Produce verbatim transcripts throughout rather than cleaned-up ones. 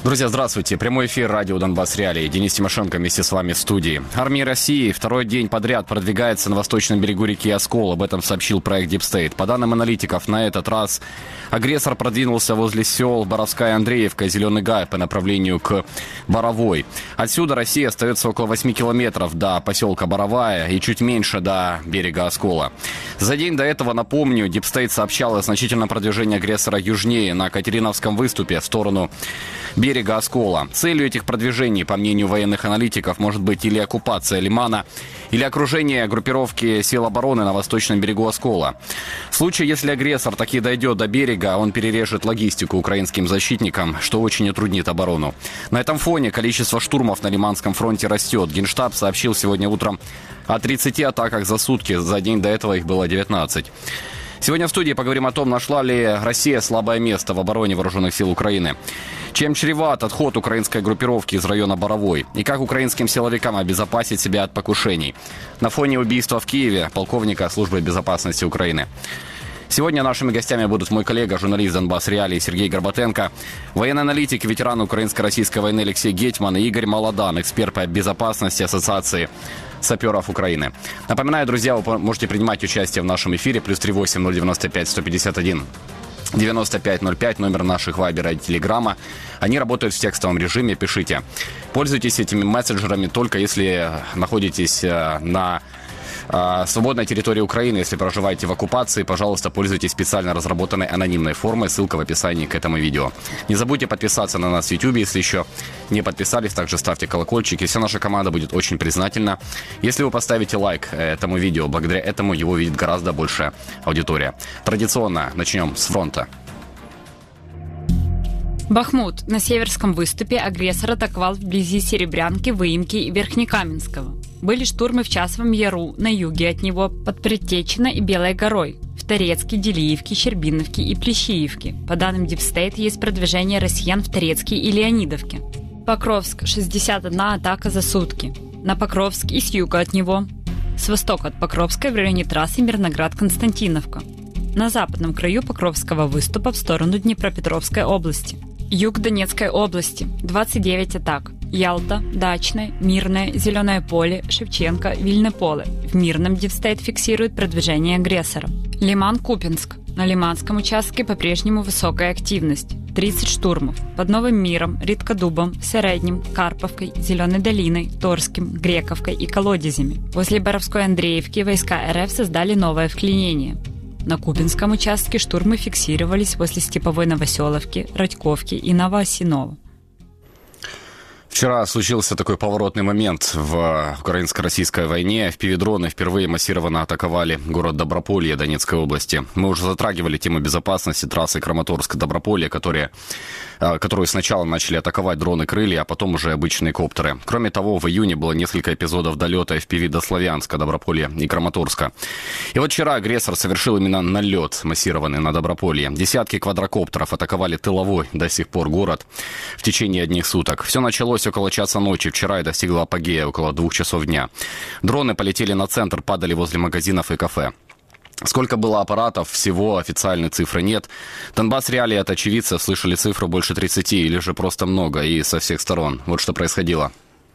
Друзья, здравствуйте. Прямой эфир радио Донбасс Реалии. Денис Тимошенко вместе с вами в студии. Армия России второй день подряд продвигается на восточном берегу реки Оскол. Об этом сообщил проект Deep State. По данным аналитиков, на этот раз агрессор продвинулся возле сел Боровская, Андреевка и Зеленый Гай по направлению к Боровой. Отсюда Россия остается около восьми километров до поселка Боровая и чуть меньше до берега Оскола. За день до этого, напомню, Deep State сообщал о значительном продвижении агрессора южнее, на Катериновском выступе, в сторону берега Оскола. Целью этих продвижений, по мнению военных аналитиков, может быть или оккупация Лимана, или окружение группировки сил обороны на восточном берегу Оскола. В случае, если агрессор таки дойдет до берега, он перережет логистику украинским защитникам, что очень утруднит оборону. На этом фоне количество штурмов на Лиманском фронте растет. Генштаб сообщил сегодня утром о тридцати атаках за сутки. За день до этого их было девятнадцать. Сегодня в студии поговорим о том, нашла ли Россия слабое место в обороне вооруженных сил Украины, чем чреват отход украинской группировки из района Боровой и как украинским силовикам обезопасить себя от покушений на фоне убийства в Киеве полковника службы безопасности Украины. Сегодня нашими гостями будут мой коллега, журналист Донбасс Реалии Сергей Горбатенко, военный аналитик, ветеран украинско-российской войны Алексей Гетьман и Игорь Молодан, эксперт по безопасности Ассоциации саперов Украины. Напоминаю, друзья, вы можете принимать участие в нашем эфире. Плюс три восемь ноль девяносто пять сто пятьдесят один девяносто пять ноль пять, номер наших вайбера и телеграмма. Они работают в текстовом режиме, пишите. Пользуйтесь этими мессенджерами только если находитесь на свободной территории Украины. Если проживаете в оккупации, пожалуйста, пользуйтесь специально разработанной анонимной формой. Ссылка в описании к этому видео. Не забудьте подписаться на нас в YouTube, если еще не подписались. Также ставьте колокольчик. И вся наша команда будет очень признательна, если вы поставите лайк этому видео. Благодаря этому его видит гораздо большая аудитория. Традиционно начнем с фронта. Бахмут. На северском выступе агрессор атаковал вблизи Серебрянки, Выемки и Верхнекаменского. Были штурмы в Часовом Яру, на юге от него, под Предтечино и Белой горой, в Торецке, Делиевке, Щербиновке и Плещеевке. По данным Deep State, есть продвижение россиян в Торецке и Леонидовке. Покровск. шестьдесят одна атака за сутки. На Покровск и с юга от него. С востока от Покровска в районе трассы Мирноград-Константиновка. На западном краю Покровского выступа в сторону Днепропетровской области. Юг Донецкой области. двадцать девять атак. Ялта, Дачное, Мирное, Зеленое поле, Шевченко, Вильное поле. В Мирном Deep State фиксирует продвижение агрессора. Лиман-Купинск. На Лиманском участке по-прежнему высокая активность. тридцать штурмов. Под Новым Миром, Риткодубом, Середним, Карповкой, Зеленой долиной, Торским, Грековкой и Колодезями. Возле Боровской Андреевки войска РФ создали новое вклинение. На Купинском участке штурмы фиксировались возле Степовой Новоселовки, Радьковки и Новоосиново. Вчера случился такой поворотный момент в украинско-российской войне. Впивидроны впервые массированно атаковали город Доброполье Донецкой области. Мы уже затрагивали тему безопасности трассы Краматорск-Доброполье, которые, которую сначала начали атаковать дроны-крылья, а потом уже обычные коптеры. Кроме того, в июне было несколько эпизодов долета эф пи ви до Славянска, Доброполья и Краматорска. И вот вчера агрессор совершил именно налет массированный на Доброполье. Десятки квадрокоптеров атаковали тыловой до сих пор город в течение одних суток. Все началось около часа ночи вчера и достигло апогея около двух часов дня. Дроны полетели на центр, падали возле магазинов и кафе. Сколько было аппаратов, всего официальной цифры нет. Донбасс Реалии от очевидцев слышали цифру больше тридцати или же просто много и со всех сторон. Вот что происходило.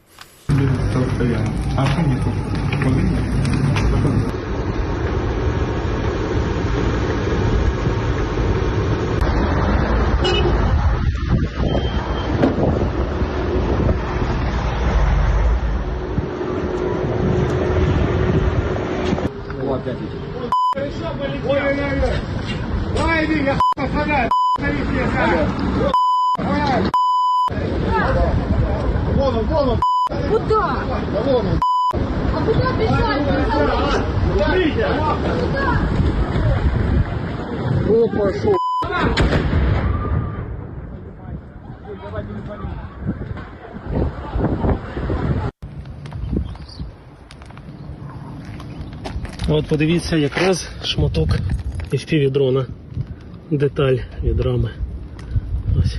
Вон он, вон он. Куда? Да вон он. А куда бежать? Куда? О, пошел. От подивіться, якраз шматок еф пі ві-дрона, деталь від рами. Ось.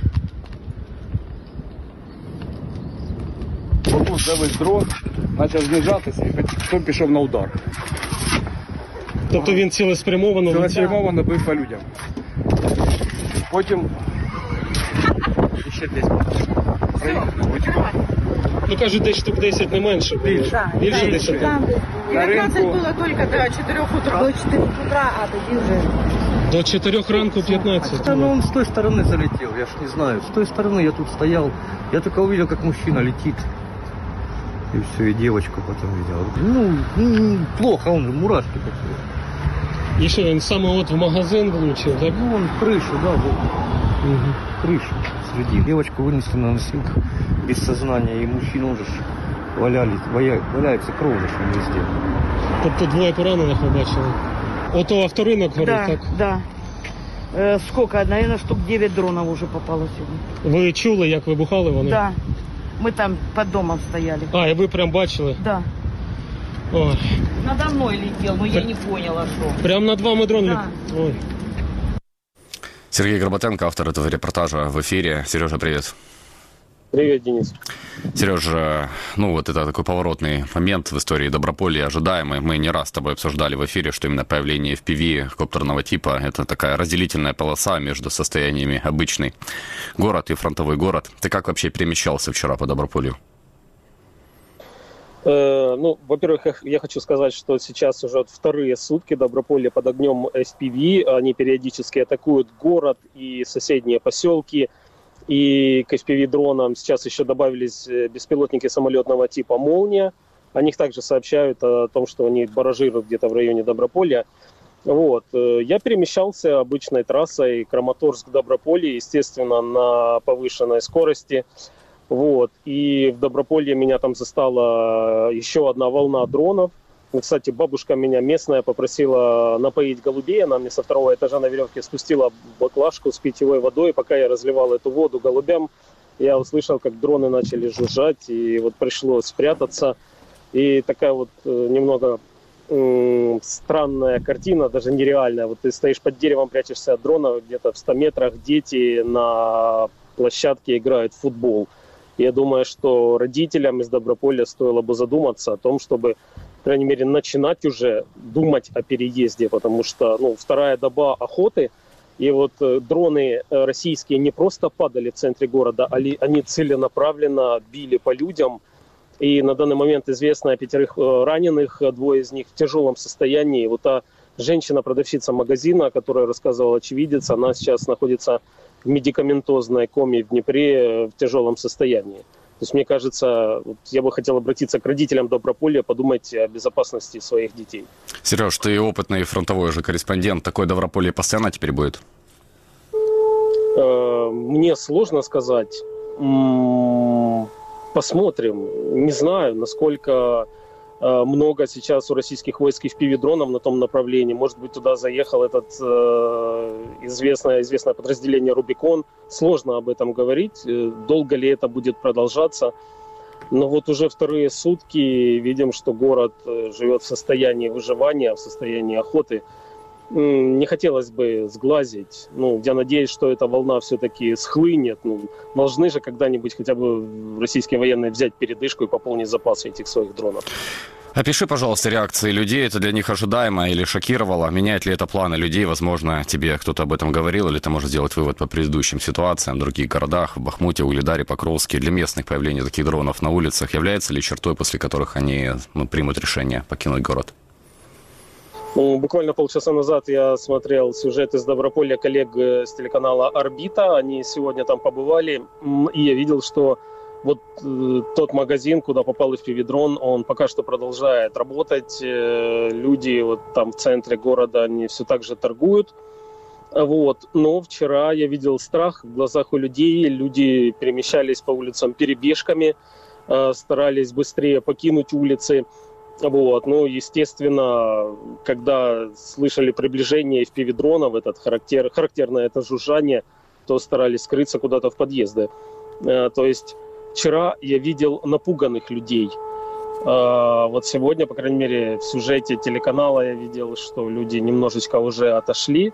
Отут завис дрон, почав знижатися і потім пішов на удар. Тобто він цілеспрямовано Цілеспрямовано бив по людям. Потім ще десь. Ну кажуть, десь штук десять, не менше. Більше. Більше десяти. Там дев'ятнадцять було тільки до чотирьох утра. До чотирьох утра, а тоді вже... До чотирьох ранку п'ятнадцять. Да, ну он с той стороны залетел, я ж не знаю. С той стороны я тут стоял, я только увидел, как мужчина летит. И все, и девочку потом видел. Ну, ну плохо, он мурашки такие. І що, він саме от в магазин влучив, так? Ну, он в крышу, да, вот. Угу. Крышу среди. Девочку вынесли на носилках без сознания, и мужчина уже ж валялись, валя, валяется кровь же там везде. Тобто двоє поранених ви бачили? Ото авторинок горить, Да, так? да. Э, сколько? Наверное, штук девять дронов уже попало сегодня. Ви чули, як вибухали вони? Да. Мы там под домом стояли. А, і ви прям бачили? Да. Ой. Надо мной летел, но я не поняла, что. Прям над вами дрон? Да. Ой. Сергей Горбатенко, автор этого репортажа, в эфире. Сережа, привет. Привет, Денис. Сережа, ну вот это такой поворотный момент в истории Доброполья, ожидаемый. Мы не раз с тобой обсуждали в эфире, что именно появление эф пи ви коптерного типа – это такая разделительная полоса между состояниями обычный город и фронтовой город. Ты как вообще перемещался вчера по Доброполью? Э, ну, во-первых, я, я хочу сказать, что сейчас уже вторые сутки Доброполье под огнем эф пи ви. Они периодически атакуют город и соседние поселки. И к эф пи ви-дронам сейчас еще добавились беспилотники самолетного типа «Молния». О них также сообщают о том, что они баражируют где-то в районе Доброполья. Вот. Я перемещался обычной трассой Краматорск-Доброполье, естественно, на повышенной скорости. Вот. И в Доброполье меня там застала еще одна волна дронов. Кстати, бабушка меня местная попросила напоить голубей. Она мне со второго этажа на веревке спустила баклажку с питьевой водой. Пока я разливал эту воду голубям, я услышал, как дроны начали жужжать. И вот пришлось спрятаться. И такая вот немного м- странная картина, даже нереальная. Вот ты стоишь под деревом, прячешься от дрона, где-то в ста метрах дети на площадке играют в футбол. Я думаю, что родителям из Доброполья стоило бы задуматься о том, чтобы, по крайней мере, начинать уже думать о переезде, потому что, ну, вторая доба охоты, и вот э, дроны российские не просто падали в центре города, а ли, они целенаправленно били по людям, и на данный момент известно о пятерых э, раненых, двое из них в тяжелом состоянии. Вот та женщина-продавщица магазина, которая рассказывала очевидец, она сейчас находится в медикаментозной коме в Днепре в тяжелом состоянии. То есть, мне кажется, вот я бы хотел обратиться к родителям Доброполья, подумать о безопасности своих детей. Сереж, ты опытный фронтовой уже корреспондент. Такое Доброполье постоянно теперь будет? Мне сложно сказать. Посмотрим. Не знаю, насколько много сейчас у российских войск эф пи ви-дронов на том направлении. Может быть, туда заехал этот э, известное, известное подразделение «Рубикон». Сложно об этом говорить. Долго ли это будет продолжаться? Но вот уже вторые сутки видим, что город живет в состоянии выживания, в состоянии охоты. Не хотелось бы сглазить. Ну, я надеюсь, что эта волна все-таки схлынет. Ну, должны же когда-нибудь хотя бы российские военные взять передышку и пополнить запасы этих своих дронов. Опиши, пожалуйста, реакции людей. Это для них ожидаемо или шокировало? Меняет ли это планы людей? Возможно, тебе кто-то об этом говорил, или ты можешь сделать вывод по предыдущим ситуациям в других городах, в Бахмуте, Угледаре, Покровске. Для местных появление таких дронов на улицах является ли чертой, после которых они ну, примут решение покинуть город? Ну, буквально полчаса назад я смотрел сюжет из Доброполья коллег с телеканала «Орбита». Они сегодня там побывали, и я видел, что вот э, тот магазин, куда попал эф пи ви-дрон, он пока что продолжает работать. Э, люди вот там в центре города, они все так же торгуют. Вот. Но вчера я видел страх в глазах у людей. Люди перемещались по улицам перебежками, э, старались быстрее покинуть улицы. Вот. Ну, естественно, когда слышали приближение эф пи ви-дронов, этот характер, характерное это жужжание, то старались скрыться куда-то в подъезды. Э, то есть вчера я видел напуганных людей. Э, вот сегодня, по крайней мере, в сюжете телеканала я видел, что люди немножечко уже отошли.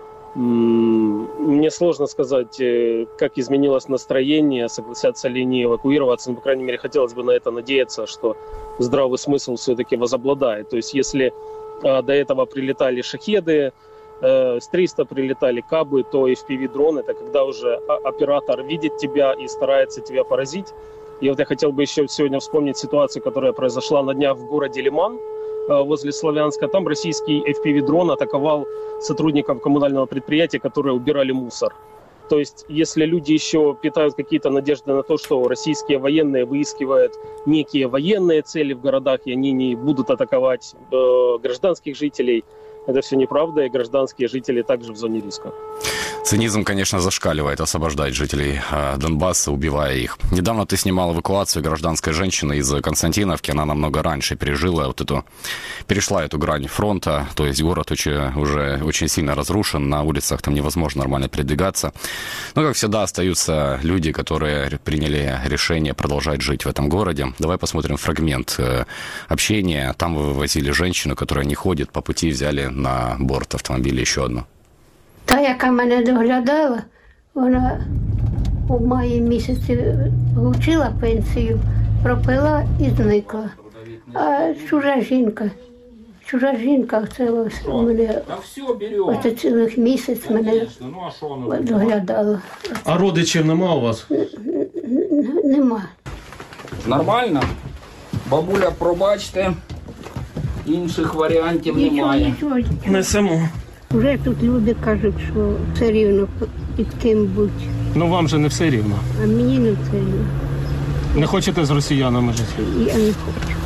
Мне сложно сказать, как изменилось настроение, согласятся ли они эвакуироваться. Но, по крайней мере, хотелось бы на это надеяться, что здравый смысл все-таки возобладает. То есть, если до этого прилетали шахеды, э, с триста прилетали кабы, то эф пи ви-дрон. Это когда уже оператор видит тебя и старается тебя поразить. И вот я хотел бы еще сегодня вспомнить ситуацию, которая произошла на днях в городе Лиман, возле Славянска. Там российский эф пи ви-дрон атаковал сотрудников коммунального предприятия, которые убирали мусор. То есть, если люди еще питают какие-то надежды на то, что российские военные выискивают некие военные цели в городах, и они не будут атаковать э, гражданских жителей, это все неправда, и гражданские жители также в зоне риска. Цинизм, конечно, зашкаливает освобождать жителей э, Донбасса, убивая их. Недавно ты снимал эвакуацию гражданской женщины из Константиновки. Она намного раньше пережила вот эту, перешла эту грань фронта. То есть город очень, уже очень сильно разрушен. На улицах там невозможно нормально передвигаться. Но, как всегда, остаются люди, которые приняли решение продолжать жить в этом городе. Давай посмотрим фрагмент э, общения. Там вы вывозили женщину, которая не ходит. По пути взяли на борт автомобиля еще одну. Та, яка мене доглядала, вона у маї місяці отримала пенсію, пропила і зникла. А чужа жінка, чужа жінка, це ось у мене, ось цілих місяць мене доглядала. А родичів нема у вас? Нема. Нормально? Бабуля, пробачте, інших варіантів немає. Несемо. Вже тут люди кажуть, що все рівно під ким будь. Ну вам же не все рівно. А мені не все рівно. Не хочете з росіянами жити? Я не хочу.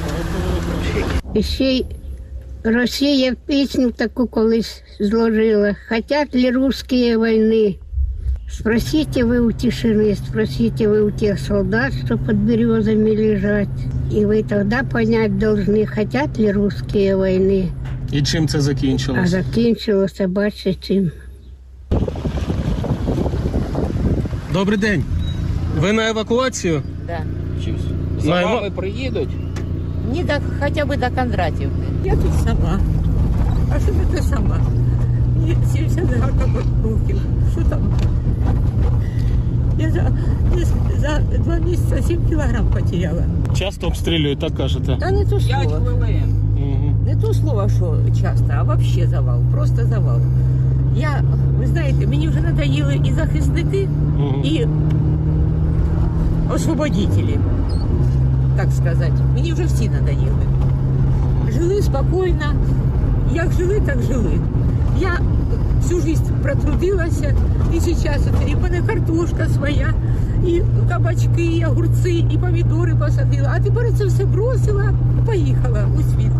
І ще й Росія пісню таку колись зложила. Хотят ли русские войны? Спросите вы у тишины, спросите вы у тех солдат, что под березами лежат. И вы тогда понять должны, хотят ли русские войны. І чим це закінчилось? А закінчилося, бачите, чим. Добрий день. Ви на евакуацію? Да. За На вами ева... приїдуть? Не до, хотя бы до Кондратьевки. Я тут сама. А що це сама? Мені сімдесят років. Що там? Я за, за два місяці сім кілограм потеряла. Часто обстрілюють, так кажете? Та не то П'ять слово. хвилин. Угу. Не то слово, що часто, а взагалі завал. Просто завал. Я, ви знаєте, мені вже надоїли і захисники, Угу. і освободителі, так сказати. Мені вже всі надоїли. Жили спокійно. Як жили, так жили. Я всю жизнь протрудилася, і зараз і в мене картошка своя, і кабачки, і огурці, і помідори посадила. А тепер це все бросила і поїхала у світ.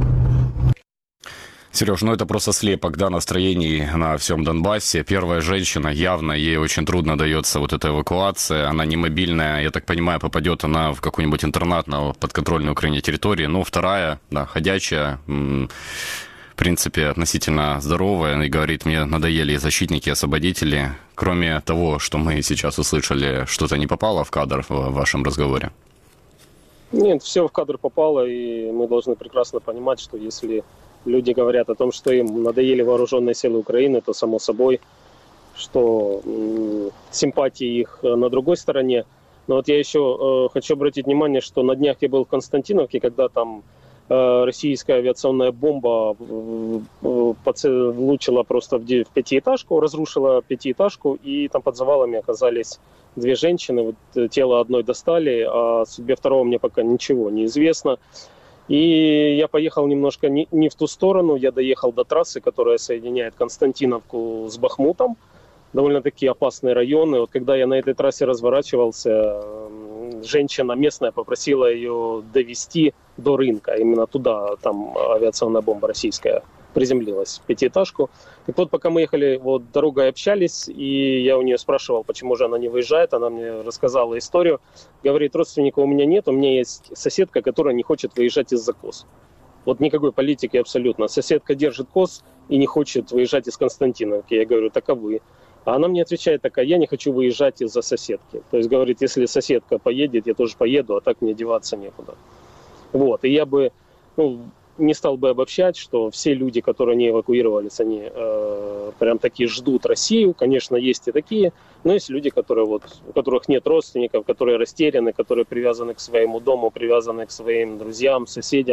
Сереж, ну это просто слепок, да, настроений на всем Донбассе. Первая женщина, явно ей очень трудно дается вот эта эвакуация. Она не мобильная, я так понимаю, попадет она в какой-нибудь интернат на подконтрольной Украине территории. Ну, вторая, да, ходячая, м- в принципе, относительно здоровая, и говорит, мне надоели защитники, освободители. Кроме того, что мы сейчас услышали, что-то не попало в кадр в вашем разговоре? Нет, все в кадр попало, и мы должны прекрасно понимать, что если люди говорят о том, что им надоели вооруженные силы Украины, то само собой, что м- симпатии их на другой стороне. Но вот я еще э, хочу обратить внимание, что на днях я был в Константиновке, когда там э, российская авиационная бомба э, э, влучила просто в, в пятиэтажку, разрушила пятиэтажку, и там под завалами оказались две женщины. Вот, тело одной достали, а о судьбе второго мне пока ничего не известно. И я поехал немножко не, не в ту сторону, я доехал до трассы, которая соединяет Константиновку с Бахмутом. Довольно-таки опасные районы. Вот когда я на этой трассе разворачивался, женщина местная попросила ее довести до рынка. Именно туда, там авиационная бомба российская приземлилась в пятиэтажку. И вот пока мы ехали вот дорогой, общались, и я у нее спрашивал, почему же она не выезжает, она мне рассказала историю. Говорит, родственника у меня нет, у меня есть соседка, которая не хочет выезжать из-за коз. Вот никакой политики абсолютно. Соседка держит коз и не хочет выезжать из Константиновки. Я говорю, так а вы? А она мне отвечает такая, я не хочу выезжать из-за соседки. То есть, говорит, если соседка поедет, я тоже поеду, а так мне деваться некуда. Вот, и я бы, ну, не стал бы обобщать, что все люди, которые не эвакуировались, они э, прям такие ждут Россию. Конечно, есть и такие, но есть люди, которые вот, у которых нет родственников, которые растеряны, которые привязаны к своему дому, привязаны к своим друзьям, соседям.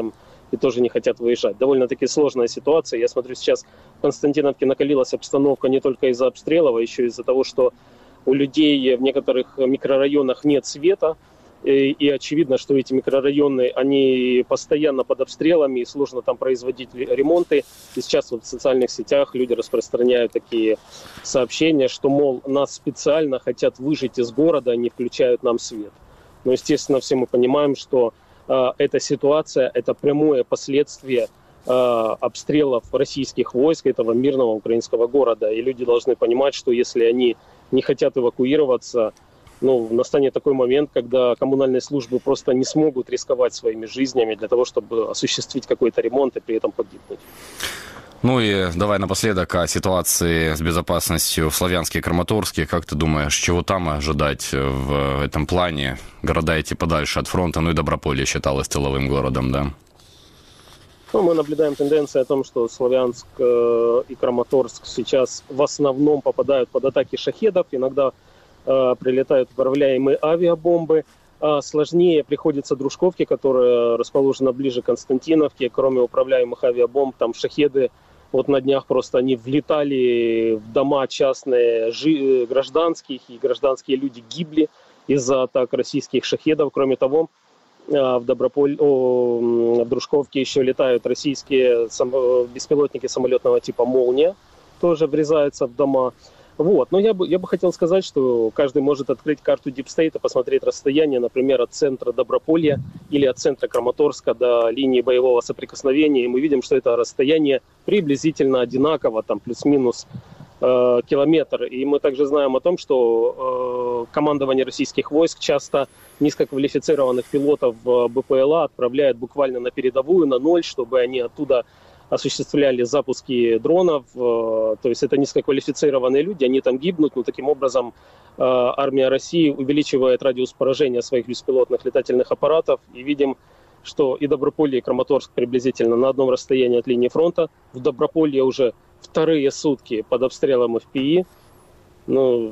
и тоже не хотят выезжать. Довольно-таки сложная ситуация. Я смотрю, сейчас в Константиновке накалилась обстановка не только из-за обстрелов, а еще из-за того, что у людей в некоторых микрорайонах нет света. И, и очевидно, что эти микрорайоны, они постоянно под обстрелами, и сложно там производить ремонты. И сейчас вот в социальных сетях люди распространяют такие сообщения, что, мол, нас специально хотят выжить из города, не включают нам свет. Но, естественно, все мы понимаем, что э, эта ситуация – это прямое последствие э, обстрелов российских войск этого мирного украинского города. И люди должны понимать, что если они не хотят эвакуироваться, ну, настанет такой момент, когда коммунальные службы просто не смогут рисковать своими жизнями для того, чтобы осуществить какой-то ремонт и при этом погибнуть. Ну и давай напоследок о ситуации с безопасностью в Славянске и Краматорске. Как ты думаешь, чего там ожидать в этом плане? Города эти подальше от фронта, ну и Доброполье считалось тыловым городом, да? Ну, мы наблюдаем тенденцию о том, что Славянск э, и Краматорск сейчас в основном попадают под атаки шахедов. Иногда э, прилетают управляемые авиабомбы. А сложнее приходится Дружковке, которая расположена ближе к Константиновке. Кроме управляемых авиабомб, там шахеды, вот на днях просто они влетали в дома частные жи- гражданских, и гражданские люди гибли из-за атак российских шахедов. Кроме того, в, Доброполь... О, в Дружковке еще летают российские сам... беспилотники самолетного типа «Молния», тоже врезаются в дома. Вот. Но я бы, я бы хотел сказать, что каждый может открыть карту Deep State и посмотреть расстояние, например, от центра Доброполья или от центра Краматорска до линии боевого соприкосновения. И мы видим, что это расстояние приблизительно одинаково, там плюс-минус э, километр. И мы также знаем о том, что э, командование российских войск часто низкоквалифицированных пилотов в БПЛА отправляет буквально на передовую, на ноль, чтобы они оттуда осуществляли запуски дронов. То есть это низкоквалифицированные люди, они там гибнут, но таким образом армия России увеличивает радиус поражения своих беспилотных летательных аппаратов. И видим, что и Доброполье, и Краматорск приблизительно на одном расстоянии от линии фронта. В Доброполье уже вторые сутки под обстрелом эф пи и. Ну,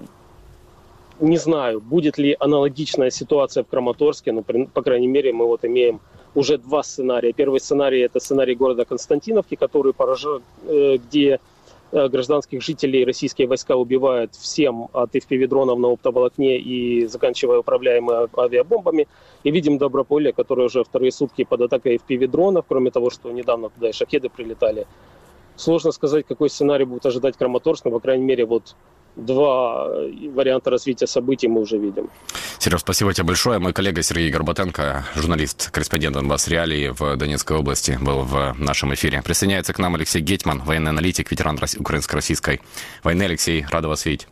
не знаю, будет ли аналогичная ситуация в Краматорске, но, по крайней мере, мы вот имеем уже два сценария. Первый сценарий – это сценарий города Константиновки, который поражает, где гражданских жителей российские войска убивают всем от эф пи ви-дронов на оптоволокне и заканчивая управляемыми авиабомбами. И видим Доброполье, которое уже вторые сутки под атакой эф пи ви-дронов, кроме того, что недавно туда и шахеды прилетали. Сложно сказать, какой сценарий будет ожидать Краматорск, но, по крайней мере, вот два варианта развития событий мы уже видим. Сереж, спасибо тебе большое. Мой коллега Сергей Горбатенко, журналист, корреспондент Донбасс Реалии в Донецкой области, был в нашем эфире. Присоединяется к нам Алексей Гетман, военный аналитик, ветеран украинско-российской войны. Алексей, рада вас видеть.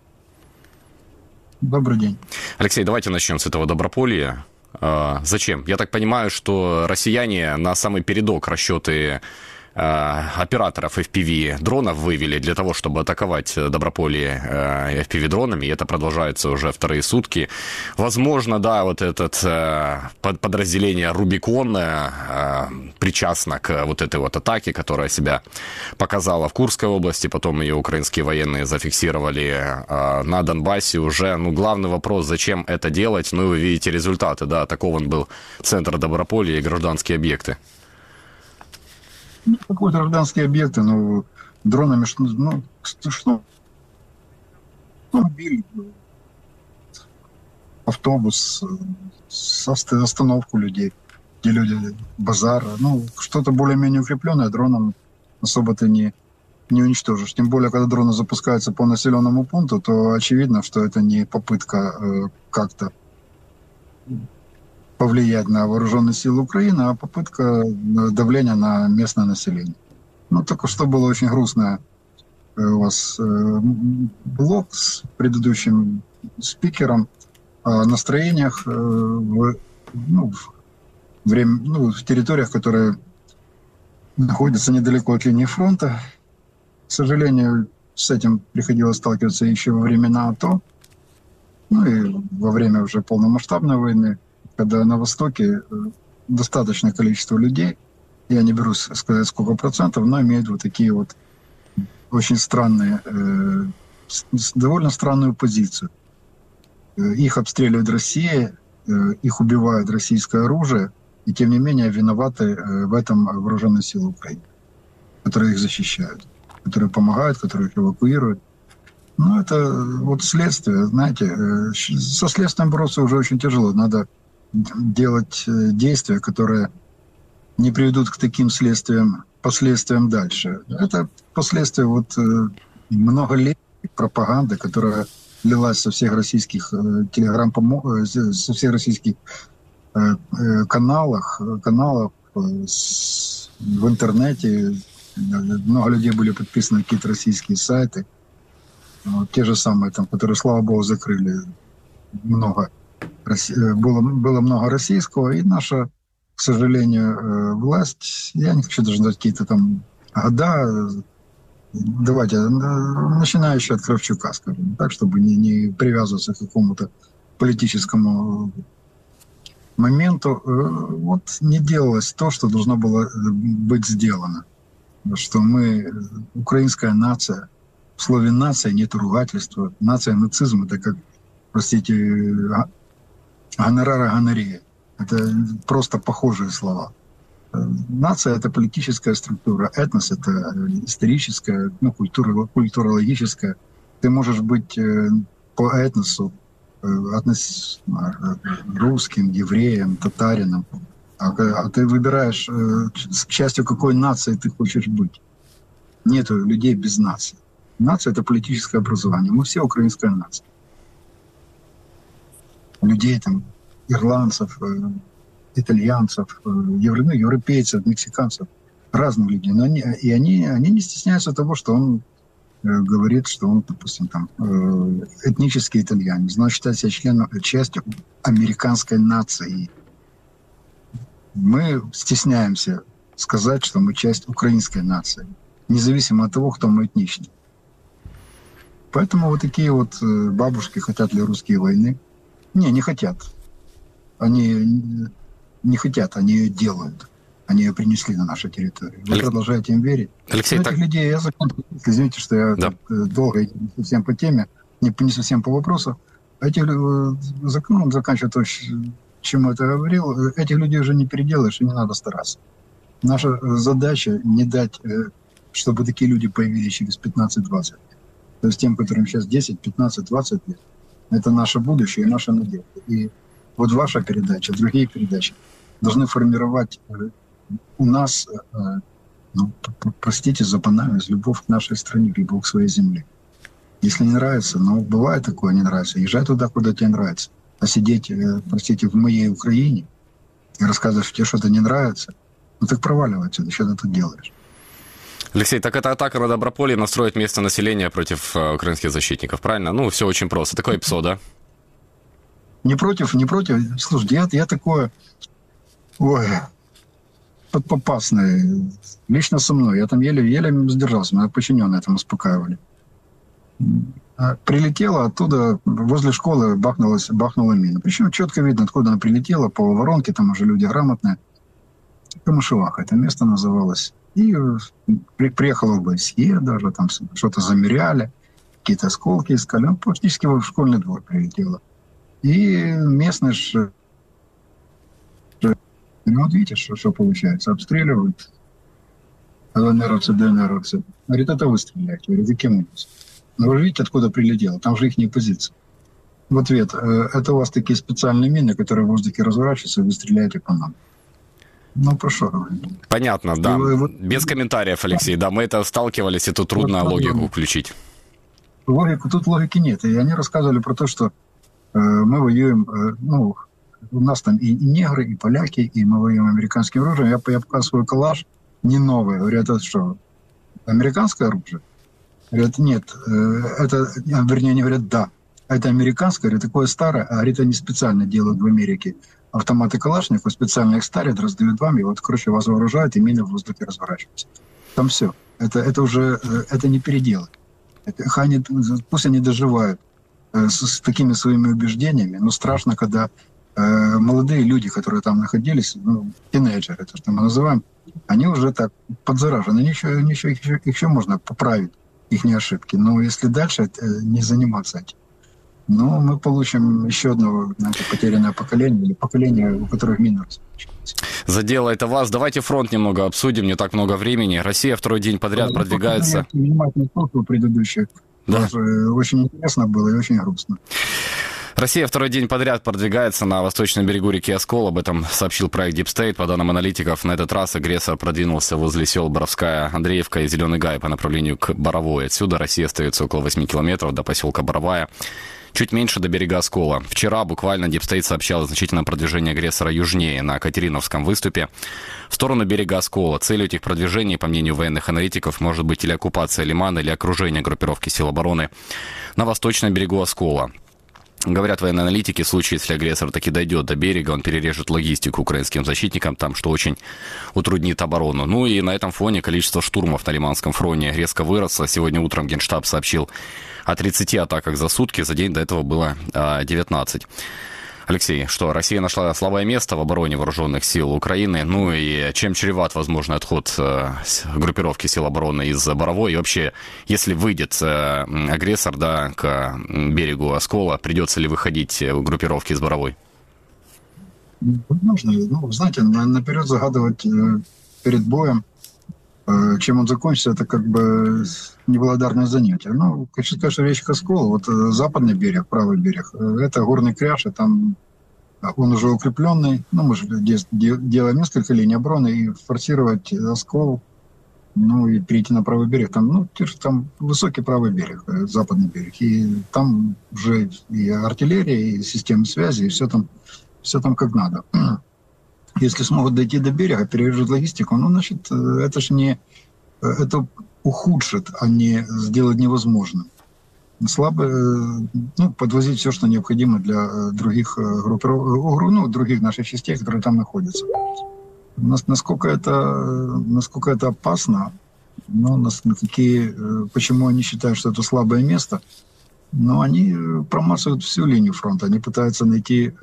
Добрый день. Алексей, давайте начнем с этого Доброполья. А, зачем? Я так понимаю, что россияне на самый передок расчеты операторов эф пи ви-дронов вывели для того, чтобы атаковать Доброполье эф пи ви-дронами, и это продолжается уже вторые сутки. Возможно, да, вот это подразделение Рубикон причастно к вот этой вот атаке, которая себя показала в Курской области, потом ее украинские военные зафиксировали на Донбассе уже. Ну, главный вопрос, зачем это делать? Ну, вы видите результаты, да, атакован был центр Доброполья и гражданские объекты. Ну, какие-то гражданские объекты, ну, дронами, ну, что, ну, били автобус, остановку людей, где люди, базар, ну, что-то более-менее укрепленное дроном особо ты не, не уничтожишь. Тем более, когда дроны запускаются по населенному пункту, то очевидно, что это не попытка э, как-то повлиять на вооруженные силы Украины, а попытка давления на местное население. Ну, только что было очень грустное у вас блог с предыдущим спикером о настроениях в, ну, в, время, ну, в территориях, которые находятся недалеко от линии фронта. К сожалению, с этим приходилось сталкиваться еще во времена АТО, ну и во время уже полномасштабной войны, когда на Востоке достаточное количество людей, я не берусь сказать сколько процентов, но имеют вот такие вот очень странные, э, довольно странную позицию. Их обстреливает Россия, э, их убивает российское оружие, И тем не менее виноваты в этом вооруженные силы Украины, которые их защищают, которые помогают, которые их эвакуируют. Ну, это вот следствие, знаете, со следствием бороться уже очень тяжело. Надо делать действия, которые не приведут к таким следствиям, последствиям дальше. Это последствия вот многолетней пропаганды, которая лилась со всех российских телеграм, со всех российских каналах, каналов в интернете. Много людей были подписаны на какие-то российские сайты. Вот, те же самые, там, которые, слава богу, закрыли. Много, было, было много российского. И наша, к сожалению, власть, я не хочу даже назвать какие-то там года, давайте, начинающие от Кравчука, скажем так, чтобы не, не привязываться к какому-то политическому моменту, вот не делалось то, что должно было быть сделано. Что мы, украинская нация, в слове «нация» нет ругательства. Нация, нацизм — это как, простите, гонорара, гонорея. Это просто похожие слова. Нация — это политическая структура, этнос — это историческая, ну, культура, культурологическая. Ты можешь быть по этносу относиться русским, евреям, татарином, а ты выбираешь, с частью какой нации ты хочешь быть. Нет людей без нации. Нация — это политическое образование. Мы все украинская нация. Людей там, ирландцев, итальянцев, евро, ну, европейцев, мексиканцев, разных людей. Но они, и они, они не стесняются того, что он э, говорит, что он, допустим, там, э, этнический итальянец, но считает себя членом, частью американской нации. Мы стесняемся сказать, что мы часть украинской нации, независимо от того, кто мы этничный. Поэтому вот такие вот бабушки, хотят ли русские войны? Не, не хотят. Они не хотят, они ее делают. Они ее принесли на нашу территорию. Вы Алексей... продолжаете им верить? Алексей, Но так... этих людей, я закончил. Извините, что я да. долго не совсем по теме, не, не совсем по вопросу. Этих, ну, заканчивая то, чему это говорил, этих людей уже не переделаешь, и не надо стараться. Наша задача не дать, чтобы такие люди появились через пятнадцать-двадцать лет. То есть тем, которым сейчас десять, пятнадцать, двадцать лет, это наше будущее и наша надежда. И вот ваша передача, другие передачи должны формировать у нас, ну, простите за банальность, любовь к нашей стране, любовь к своей земле. Если не нравится, ну, бывает такое, не нравится, езжай туда, куда тебе нравится. А сидеть, простите, в моей Украине и рассказывать, что тебе что-то не нравится, ну так проваливай отсюда, что ты тут делаешь? Алексей, так это атака на Доброполье настроит местное население против э, украинских защитников, правильно? Ну, все очень просто. Такое ПСО, да? Не против, не против. Слушайте, я, я такое... Ой, подпопасное. Лично со мной. Я там еле-еле сдержался. Меня подчиненные там успокаивали. Прилетела оттуда, возле школы бахнулась, бахнула мина. Причем четко видно, откуда она прилетела, по воронке, там уже люди грамотные. Камышеваха это место называлось. И при, приехала в БСЕ даже, там что-то замеряли, какие-то осколки искали. Ну, практически в школьный двор прилетела. И местные же... Ну, вот видите, что, что получается. Обстреливают ЛНРовцы, ДНРовцы. Говорит, это вы стреляете. Говорит, за кем нибудь. Но вы видите, откуда прилетело? Там же их позиции. В ответ, это у вас такие специальные мины, которые в воздухе разворачиваются, и вы стреляете по нам. Ну, прошу. Понятно, да. Вы, вы... Без комментариев, Алексей. Да, мы это сталкивались, и тут трудно вот, логику включить. Логику, тут логики нет. И они рассказывали про то, что э, мы воюем, э, ну, у нас там и, и негры, и поляки, и мы воюем американским оружием. Я, я показываю коллаж, не новый. Говорят, это что, американское оружие? Говорят, нет. Э, это, вернее, они говорят, да. Это американское, говорят, такое старое. А говорят, они специально делают в Америке автоматы Калашникова, специально их старят, раздают вам, и вот, короче, вас вооружают, и мины в воздухе разворачиваются. Там все. Это, это уже, это не переделы. Это, они, пусть они доживают э, с, с такими своими убеждениями, но страшно, когда э, молодые люди, которые там находились, ну, тинейджеры, это что мы называем, они уже так подзаражены, они еще, они еще, их, еще, их еще можно поправить, их не ошибки. Но если дальше э, не заниматься этим, но мы получим еще одно, знаете, потерянное поколение, или поколение, у которых мины размечиваются. Задело это вас. Давайте фронт немного обсудим, не так много времени. Россия второй день подряд да, продвигается. Я внимательно слушал предыдущих. Да. Очень интересно было и очень грустно. Россия второй день подряд продвигается на восточном берегу реки Оскол. Об этом сообщил проект Deep State. По данным аналитиков, на этот раз агрессор продвинулся возле сел Боровская, Андреевка и Зеленый Гай по направлению к Боровой. Отсюда Россия остается около восьми километров до поселка Боровая, чуть меньше до берега Оскола. Вчера буквально Deep State сообщал о значительном продвижении агрессора южнее, на Катериновском выступе, в сторону берега Оскола. Целью этих продвижений, по мнению военных аналитиков, может быть или оккупация лимана, или окружение группировки сил обороны на восточном берегу Оскола. Говорят военные аналитики, в случае, если агрессор таки дойдет до берега, он перережет логистику украинским защитникам, там, что очень утруднит оборону. Ну и на этом фоне количество штурмов на Лиманском фронте резко выросло. Сегодня утром Генштаб сообщил о тридцати атаках за сутки, за день до этого было девятнадцать. Алексей, что, Россия нашла слабое место в обороне вооруженных сил Украины? Ну и чем чреват возможный отход группировки сил обороны из Боровой? И вообще, если выйдет агрессор, да, к берегу Оскола, придется ли выходить группировке из Боровой? Возможно. Ну, знаете, наперед загадывать перед боем, чем он закончится, это как бы неблагодарное занятие. Ну, конечно, речка Оскол, вот западный берег, правый берег, это горный кряж, и там он уже укрепленный. Ну, мы же делаем несколько линий обороны, и форсировать Оскол, ну, и перейти на правый берег, там, ну, там высокий правый берег, западный берег, и там уже и артиллерия, и системы связи, и все там, все там как надо. Если смогут дойти до берега, перережут логистику, ну, значит, это ж не... Это ухудшит, а не сделать невозможным. Слабо, ну, подвозить все, что необходимо для других группировок, ну, других наших частей, которые там находятся. Насколько это, насколько это опасно, ну, на какие, почему они считают, что это слабое место, но они промасывают всю линию фронта, они пытаются найти...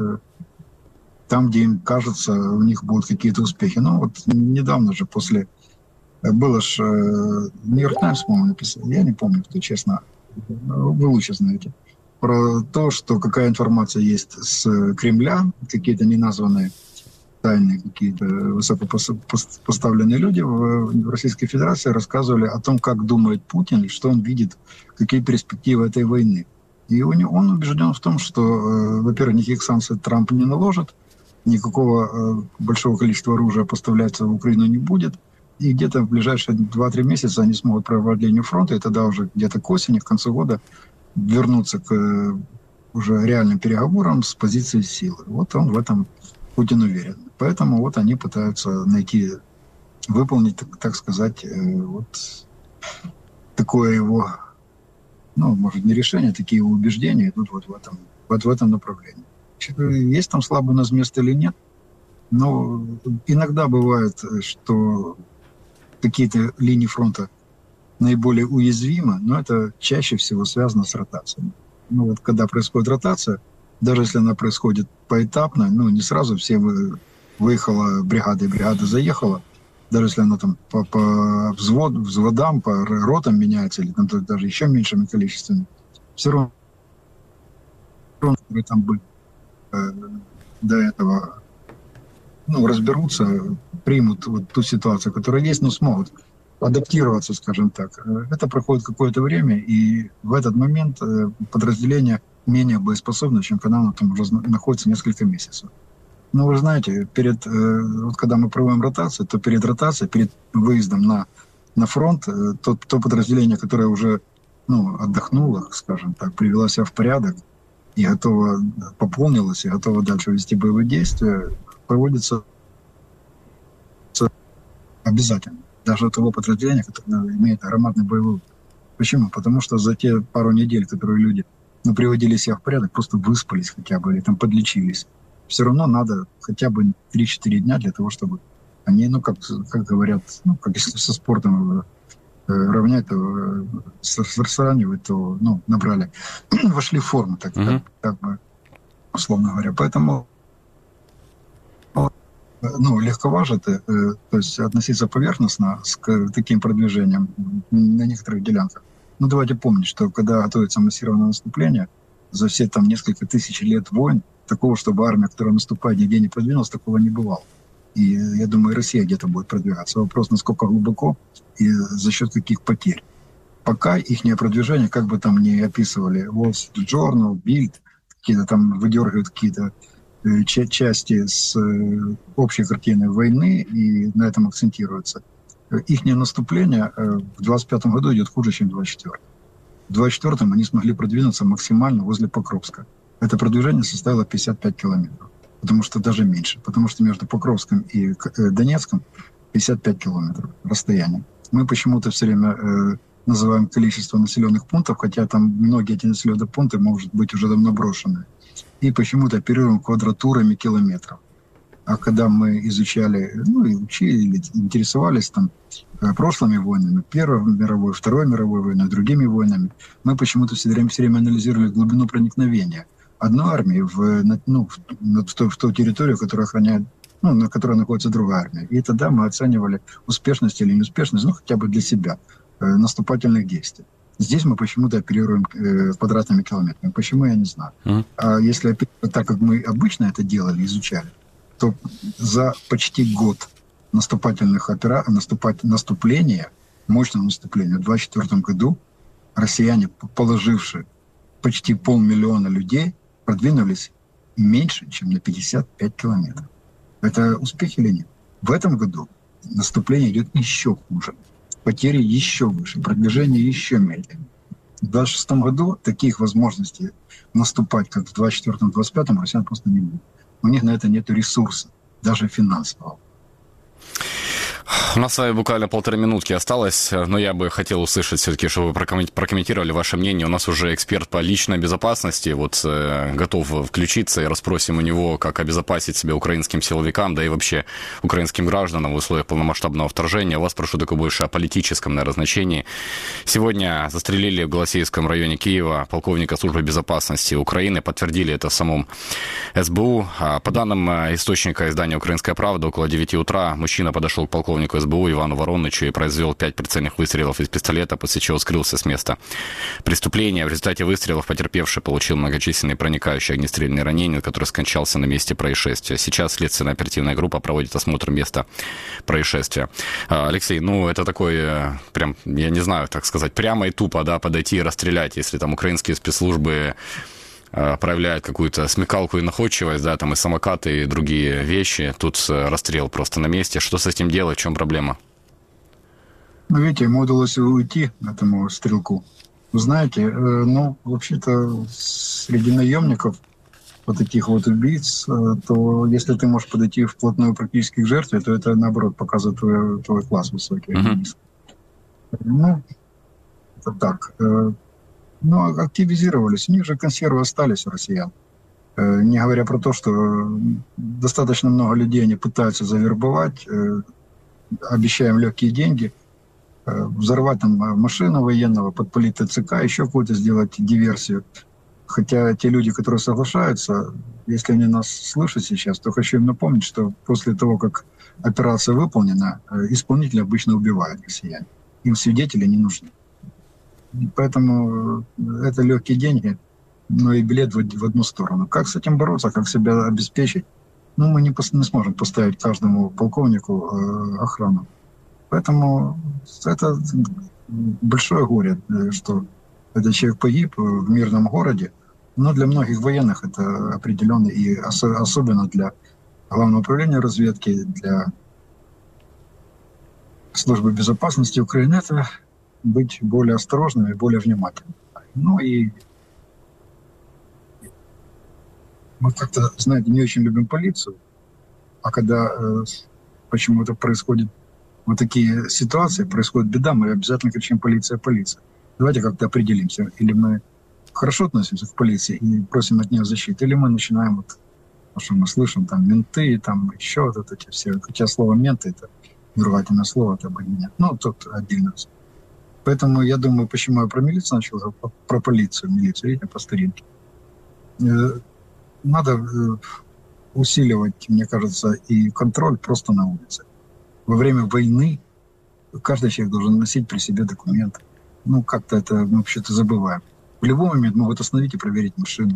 там, где им кажется, у них будут какие-то успехи. Ну, вот недавно же после... Было же... Нью-Йорк Таймс, по-моему, написал. Я не помню, кто, честно. Вы лучше знаете. Про то, что какая информация есть с Кремля, какие-то неназванные тайные, какие-то высокопоставленные люди в Российской Федерации рассказывали о том, как думает Путин, что он видит, какие перспективы этой войны. И он убежден в том, что, во-первых, никаких санкций Трамп не наложит, никакого большого количества оружия поставляться в Украину не будет, и где-то в ближайшие два-три месяца они смогут прорвать линию фронта, и тогда уже где-то к осени, к концу года вернуться к уже реальным переговорам с позиции силы. Вот он в этом, Путин уверен. Поэтому вот они пытаются найти, выполнить, так, так сказать, вот такое его, ну, может, не решение, такие его убеждения идут вот в этом, вот в этом направлении. Есть там слабый у нас место или нет, но иногда бывает, что какие-то линии фронта наиболее уязвимы, но это чаще всего связано с ротацией. Ну вот когда происходит ротация, даже если она происходит поэтапно, ну не сразу все вы, выехала бригада и бригада заехала, даже если она там по, по взвод, взводам, по ротам меняется, или там даже еще меньшими количествами, все равно, которые там были э, до этого, ну, разберутся, примут вот ту ситуацию, которая есть, но смогут адаптироваться, скажем так. Это проходит какое-то время, и в этот момент подразделение менее боеспособно, чем когда оно там уже находится несколько месяцев. Но вы знаете, перед, вот когда мы проводим ротацию, то перед ротацией, перед выездом на, на фронт, то, то подразделение, которое уже, ну, отдохнуло, скажем так, привело себя в порядок и готово, пополнилось, и готово дальше вести боевые действия, проводится обязательно. Даже у того подразделения, которое имеет громадный боевой опыт. Почему? Потому что за те пару недель, которые люди, ну, приводили себя в порядок, просто выспались хотя бы или там подлечились. Все равно надо хотя бы три-четыре дня для того, чтобы они, ну, как, как говорят, ну, как если со спортом э, равнять, то э, сравнивать, то, ну, набрали, вошли в форму, так, mm-hmm. как, как бы, условно говоря. Поэтому ну, легковажно, э, то есть относиться поверхностно с, к таким продвижениям на некоторых делянках. Ну, давайте помнить, что когда готовится массированное наступление, за все там несколько тысяч лет войн, такого, чтобы армия, которая наступает, нигде не продвинулась, такого не бывало. И я думаю, Россия где-то будет продвигаться. Вопрос, насколько глубоко и за счет каких потерь. Пока их продвижение, как бы там ни описывали, Wall Street Journal, Bild, какие-то там выдергивают какие-то э, части с э, общей картины войны и на этом акцентируются. Их наступление э, в двадцать пятом году идет хуже, чем в двадцать четвёртом. В двадцать четвёртом они смогли продвинуться максимально возле Покровска. Это продвижение составило пятьдесят пять километров, потому что даже меньше, потому что между Покровском и э, Донецком пятьдесят пять километров расстояние. Мы почему-то все время э, называем количество населенных пунктов, хотя там многие эти населенные пункты, может быть, уже давно брошены. И почему-то оперируем квадратурами километров. А когда мы изучали, ну и учили, интересовались там прошлыми войнами, Первой мировой, Второй мировой войной, другими войнами, мы почему-то все время, все время анализировали глубину проникновения одной армии в, ну, в, в, ту, в ту территорию, которая охраняет, ну, на которой находится другая армия. И тогда мы оценивали успешность или неуспешность, ну, хотя бы для себя, э, наступательных действий. Здесь мы почему-то оперируем э, квадратными километрами. Почему, я не знаю. Mm. А если так, как мы обычно это делали, изучали, то за почти год наступательных опера... наступать... наступления, мощного наступления в двадцать четвёртом году россияне, положившие почти полмиллиона людей, продвинулись меньше, чем на пятьдесят пять километров. Это успех или нет? В этом году наступление идет еще хуже. Потери еще выше, продвижение еще медленнее. В двадцать шестом году таких возможностей наступать, как в двадцать четвёртом — двадцать пятом, россиян просто не будет. У них на это нет ресурса, даже финансового. У нас с вами буквально полторы минутки осталось, но я бы хотел услышать все-таки, чтобы вы прокомментировали ваше мнение. У нас уже эксперт по личной безопасности, вот э, готов включиться, и расспросим у него, как обезопасить себя украинским силовикам, да и вообще украинским гражданам в условиях полномасштабного вторжения. У вас прошу такое больше о политическом, наверное, значении. Сегодня застрелили в Голосеевском районе Киева полковника службы безопасности Украины, подтвердили это в самом эс бэ у. По данным источника издания «Украинская правда», около девяти утра мужчина подошел к полковнику эс бэ у Ивану Воронычу и произвел пять прицельных выстрелов из пистолета, после чего скрылся с места преступления. В результате выстрелов потерпевший получил многочисленные проникающие огнестрельные ранения, который скончался на месте происшествия. Сейчас следственная оперативная группа проводит осмотр места происшествия. Алексей, ну это такой, прям, я не знаю, так сказать, прямо и тупо, да, подойти и расстрелять, если там украинские спецслужбы проявляют какую-то смекалку и находчивость, да, там и самокаты, и другие вещи. Тут расстрел просто на месте. Что с этим делать? В чем проблема? Ну, видите, ему удалось уйти, этому стрелку. Вы знаете, э, ну, вообще-то среди наемников, вот таких вот убийц, э, то если ты можешь подойти вплотную практически к жертве, то это, наоборот, показывает твой, твой класс высокий. Uh-huh. Ну, это так. Э, Но активизировались. У них же консервы остались у россиян. Не говоря про то, что достаточно много людей они пытаются завербовать, обещаем легкие деньги, взорвать там машину военного, подпалить тэ цэ ка, еще какую-то сделать диверсию. Хотя те люди, которые соглашаются, если они нас слышат сейчас, то хочу им напомнить, что после того, как операция выполнена, исполнители обычно убивают россиян. Им свидетели не нужны. Поэтому это легкие деньги, но и билет в одну сторону. Как с этим бороться, как себя обеспечить? Ну, мы не, не сможем поставить каждому полковнику э, охрану. Поэтому это большое горе, что этот человек погиб в мирном городе. Но для многих военных это определенно, и ос- особенно для Главного управления разведки, для службы безопасности Украины, это быть более осторожными, более внимательными. Ну и мы как-то, знаете, не очень любим полицию, а когда э, почему-то происходят вот такие ситуации, происходит беда, мы обязательно кричим «полиция, полиция». Давайте как-то определимся. Или мы хорошо относимся к полиции и просим от нее защиты, или мы начинаем, вот, что мы слышим, там, менты, там, еще вот эти все. Хотя слово «менты» — это ругательное слово, это объединяет. Ну, тут отдельно. Поэтому я думаю, почему я про милицию начал, про полицию, милицию, видите, по старинке. Надо усиливать, мне кажется, и контроль просто на улице. Во время войны каждый человек должен носить при себе документы. Ну, как-то это мы вообще-то забываем. В любой момент могут остановить и проверить машину.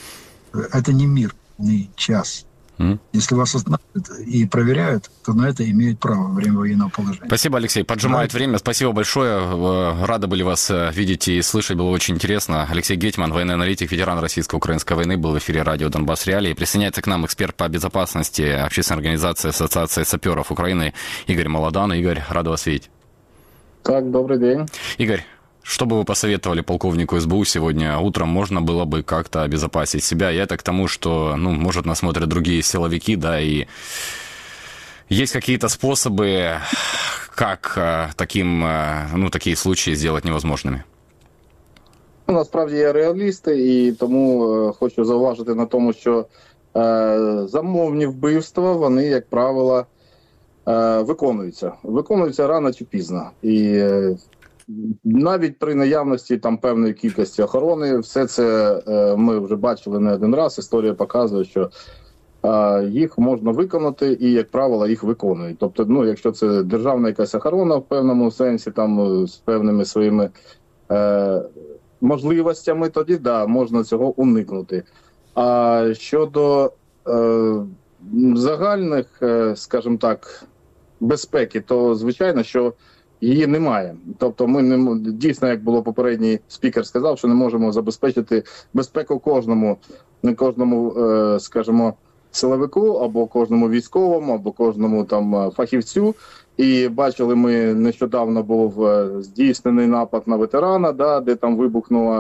Это не мирный час. Mm. Если вас останавливают и проверяют, то на это имеют право во время военного положения. Спасибо, Алексей. Поджимает да. время. Спасибо большое. Рады были вас видеть и слышать. Было очень интересно. Алексей Гетман, военный аналитик, ветеран российско-украинской войны, был в эфире радио «Донбасс Реалии». Присоединяется к нам эксперт по безопасности общественной организации Ассоциации саперов Украины Игорь Молодан. Игорь, рад вас видеть. Так, добрый день. Игорь, что бы вы посоветовали полковнику СБУ сегодня утром? Можно было бы как-то обезопасить себя? Я это к тому, что, ну, может, нас смотрят другие силовики, да, и есть какие-то способы, как таким, ну, такие случаи сделать невозможными? Ну, насправді я реаліст, і тому е, хочу зауважити на тому, що е, замовні вбивства, вони, як правило, е, виконуються. Виконуються рано чи пізно. І е, навіть при наявності там певної кількості охорони, все це е, ми вже бачили не один раз. Історія показує, що е, їх можна виконати і, як правило, їх виконують. Тобто, ну, якщо це державна якась охорона в певному сенсі, там з певними своїми е, можливостями, тоді да, можна цього уникнути. А щодо е, загальних, е, скажімо так, безпеки, то звичайно, що її немає. Тобто ми не дійсно, як було попередній спікер сказав, що не можемо забезпечити безпеку кожному, не кожному, е, скажімо, силовику, або кожному військовому, або кожному там фахівцю. І бачили ми, нещодавно був здійснений напад на ветерана, да, де там вибухнула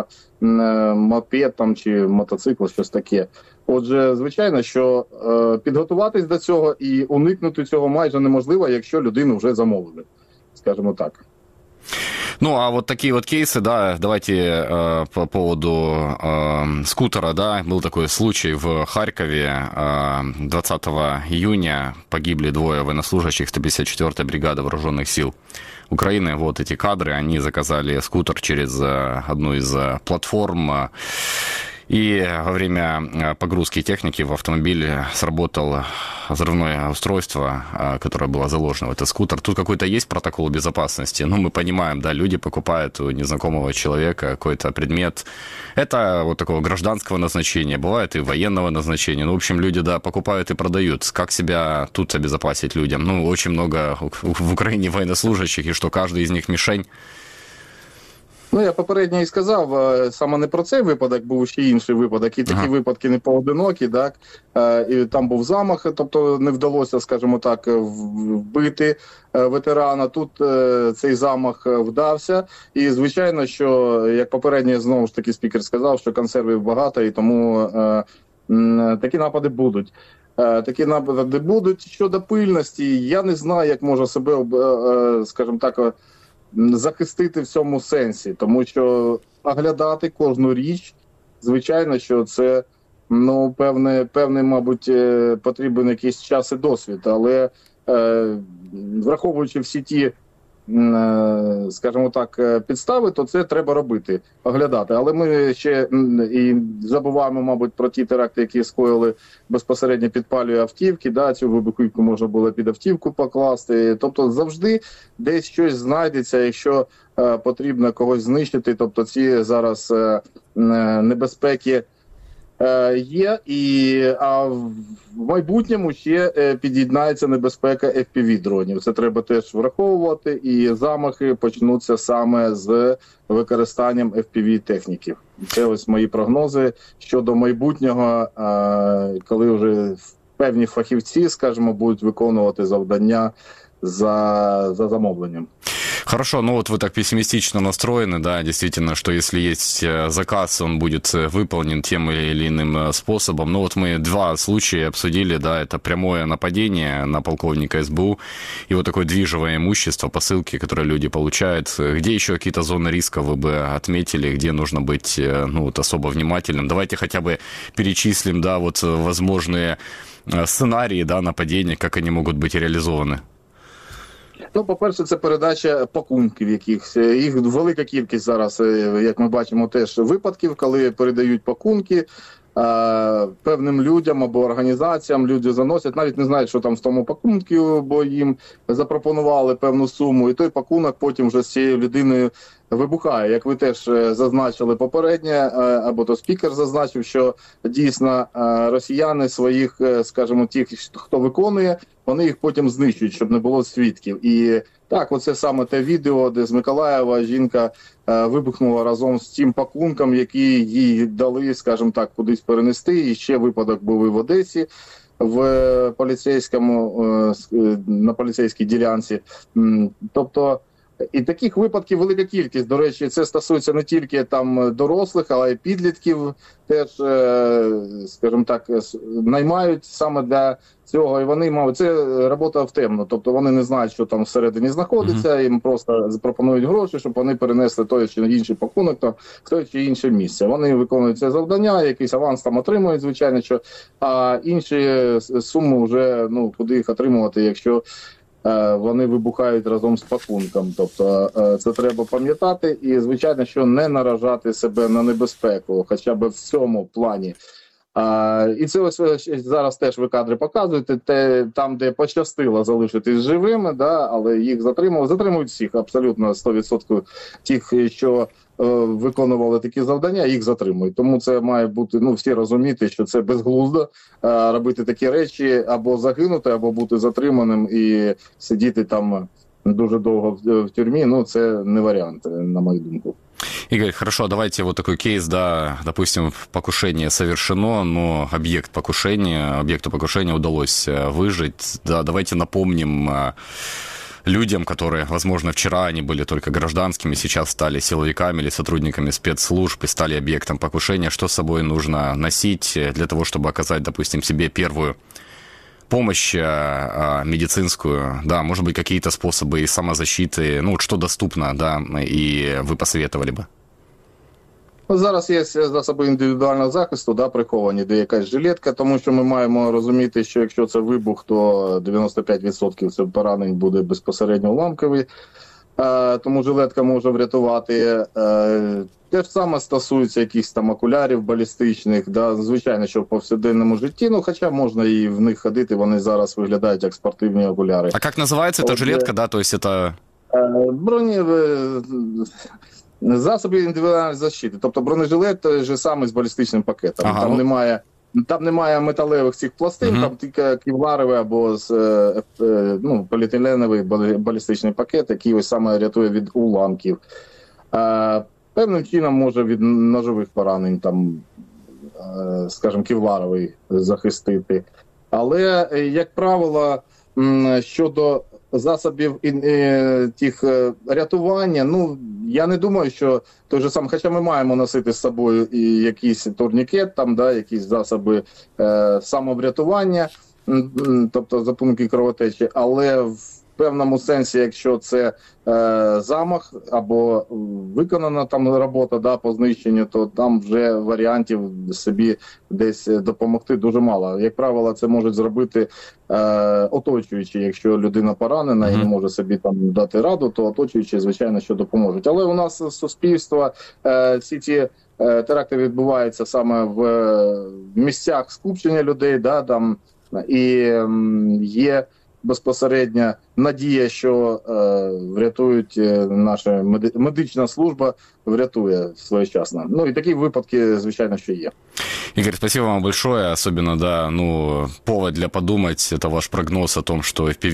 мопед там, чи мотоцикл, щось таке. Отже, звичайно, що е, підготуватись до цього і уникнути цього майже неможливо, якщо людину вже замовили, скажімо так. Ну, а вот такие вот кейсы, да, давайте э, по поводу э, скутера, да, был такой случай в Харькове, э, двадцатого июня погибли двое военнослужащих сто пятьдесят четвёртой бригады вооруженных сил Украины. Вот эти кадры, они заказали скутер через э, одну из э, платформ, э, и во время погрузки техники в автомобиле сработало взрывное устройство, которое было заложено в этот скутер. Тут какой-то есть протокол безопасности. Ну, мы понимаем, да, люди покупают у незнакомого человека какой-то предмет. Это вот такого гражданского назначения, бывает и военного назначения. Ну, в общем, люди, да, покупают и продают. Как себя тут обезопасить людям? Ну, очень много в Украине военнослужащих, и что каждый из них мишень. Ну, я попередньо і сказав, саме не про цей випадок, був ще інший випадок, і такі ага. випадки не поодинокі, так, і там був замах, тобто не вдалося, скажімо так, вбити ветерана, тут цей замах вдався, і звичайно, що, як попередньо знову ж таки спікер сказав, що консервів багато, і тому такі напади будуть. Такі напади будуть. Щодо пильності, я не знаю, як може себе, скажімо так, захистити в цьому сенсі, тому що оглядати кожну річ, звичайно, що це, ну, певне, певний, мабуть, потрібен якийсь час і досвід, але е, враховуючи всі ті, е, скажімо так, підстави, то це треба робити, оглядати. Але ми ще і забуваємо, мабуть, про ті теракти, які скоїли безпосередньо підпалює автівки, да, цю вибухівку можна було під автівку покласти. Тобто завжди десь щось знайдеться, якщо е, потрібно когось знищити. Тобто ці зараз е, небезпеки е, є, і, а в майбутньому ще е, під'єднається небезпека еф пі ві-дронів. Це треба теж враховувати, і замахи почнуться саме з використанням еф пі ві-техніків. Це ось мої прогнози щодо майбутнього, е, коли вже певні фахівці, скажімо, будуть виконувати завдання за, за замовленням. Хорошо, ну вот вы так пессимистично настроены, да, действительно, что если есть заказ, он будет выполнен тем или иным способом. Ну вот мы два случая обсудили, да, это прямое нападение на полковника эс бэ у и вот такое движимое имущество, посылки, которые люди получают. Где еще какие-то зоны риска вы бы отметили, где нужно быть, ну, вот особо внимательным? Давайте хотя бы перечислим, да, вот возможные сценарии, да, нападения, как они могут быть реализованы. Ну, по-перше, це передача пакунків якихось. Їх велика кількість зараз, як ми бачимо, теж випадків, коли передають пакунки е, певним людям або організаціям. Люди заносять, навіть не знають, що там в тому пакунку, бо їм запропонували певну суму. І той пакунок потім вже з цією людиною вибухає. Як ви теж зазначили попередньо, або то спікер зазначив, що дійсно росіяни своїх, скажімо, тих, хто виконує, вони їх потім знищують, щоб не було свідків. І так, оце саме те відео, де з Миколаєва жінка вибухнула разом з тим пакунком, який їй дали, скажімо так, кудись перенести. І ще випадок був і в Одесі, в поліцейському, на поліцейській ділянці. Тобто, і таких випадків велика кількість. До речі, це стосується не тільки там дорослих, але й підлітків теж, скажімо так, наймають саме для цього. І вони, мабуть, це робота в темну. Тобто вони не знають, що там всередині знаходиться, mm-hmm. їм просто запропонують гроші, щоб вони перенесли той чи інший пакунок в той чи інше місце. Вони виконують це завдання, якийсь аванс там отримують, звичайно, що, а інші суми вже, ну, куди їх отримувати, якщо вони вибухають разом з пакунком. Тобто це треба пам'ятати і, звичайно, що не наражати себе на небезпеку, хоча б в цьому плані. А, і це ось зараз теж ви кадри показуєте, те, там, де пощастило залишитись живими, да, але їх затримали. Затримують всіх, абсолютно сто відсотків тих, що е, виконували такі завдання, їх затримують. Тому це має бути, ну, всі розуміти, що це безглуздо е, робити такі речі, або загинути, або бути затриманим і сидіти там дуже довго в, в тюрмі. Ну, це не варіант, на мою думку. Игорь, хорошо, давайте вот такой кейс, да, допустим, покушение совершено, но объект покушения, объекту покушения удалось выжить. Да, давайте напомним людям, которые, возможно, вчера они были только гражданскими, сейчас стали силовиками или сотрудниками спецслужб и стали объектом покушения, что с собой нужно носить для того, чтобы оказать, допустим, себе первую помощь а, медицинскую, да, может быть, какие-то способы и самозащиты, ну, что доступно, да, и ви посоветовали би? Зараз є засоби індивідуального захисту, да, приховані, де якась жилетка, тому що ми маємо розуміти, що якщо це вибух, то дев'яносто п'ять відсотків це поранень буде безпосередньо уламковий, тому жилетка може врятувати. Те ж саме стосується якихось там окулярів балістичних, да, звичайно, що в повсякденному житті, ну, хоча можна і в них ходити, вони зараз виглядають як спортивні окуляри. А як називається ця жилетка, да, то есть это... Броні... Засоби індивідуальної защити, тобто бронежилет той же самий з балістичним пакетом. Ага, там ну... немає Там немає металевих цих пластин, uh-huh. там тільки кевларовий або з, ну, поліетиленовий балістичний пакет, який ось саме рятує від уламків. А, певним чином може від ножових поранень, там, скажімо, кевларовий захистити. Але, як правило, щодо засобів тих рятування, ну, я не думаю, що той же сам, хоча ми маємо носити з собою і якийсь турнікет, там, да, якісь засоби е, самоврятування, тобто запунки кровотечі, але в певному сенсі, якщо це е, замах або виконана там робота, да, по знищенню, то там вже варіантів собі десь допомогти дуже мало. Як правило, це можуть зробити е, оточуючі. Якщо людина поранена і не може собі там дати раду, то оточуючі, звичайно, що допоможуть. Але у нас суспільство, е, всі ці е, теракти відбуваються саме в, в місцях скупчення людей, да, там, і е, є безпосередня надія, що е, врятують, е, наша меди... медична служба врятує своєчасно. Ну і такі випадки, звичайно, що є. Игорь, спасибо вам большое. Особенно, да, ну, повод для подумать, это ваш прогноз о том, что эф пи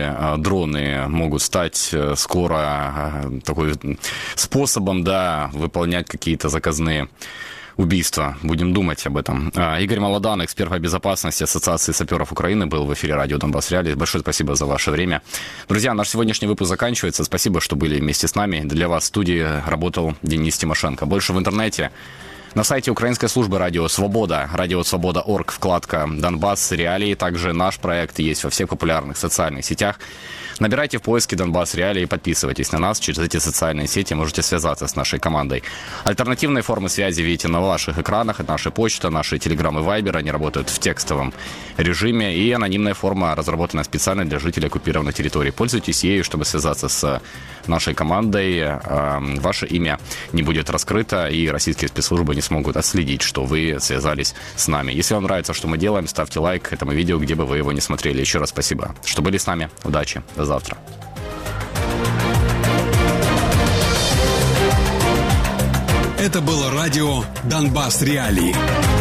ви-дроны могут стать скоро такой способом, да, выполнять какие-то заказные убийства. Будем думать об этом. Игорь Молодан, эксперт по безопасности Ассоциации саперов Украины, был в эфире радио Донбасс Реалии. Большое спасибо за ваше время. Друзья, наш сегодняшний выпуск заканчивается. Спасибо, что были вместе с нами. Для вас в студии работал Денис Тимошенко. Больше в интернете. На сайте украинской службы «Радио Свобода», радио свобода точка орг, вкладка «Донбасс Реалии». Также наш проект есть во всех популярных социальных сетях. Набирайте в поиске «Донбасс Реалии» и подписывайтесь на нас. Через эти социальные сети можете связаться с нашей командой. Альтернативные формы связи видите на ваших экранах. Это наша почта, наши телеграм и вайбер. Они работают в текстовом режиме. И анонимная форма разработана специально для жителей оккупированной территории. Пользуйтесь ею, чтобы связаться с нашей командой. Ваше имя не будет раскрыто, и российские спецслужбы не смогут отследить, что вы связались с нами. Если вам нравится, что мы делаем, ставьте лайк этому видео, где бы вы его не смотрели. Еще раз спасибо, что были с нами. Удачи. До завтра. Это было радио «Донбасс Реалии».